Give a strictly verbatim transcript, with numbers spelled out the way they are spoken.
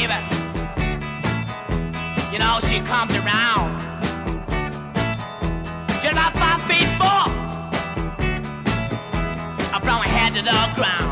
baby. You know, she comes around just about five feet four from her head to the ground.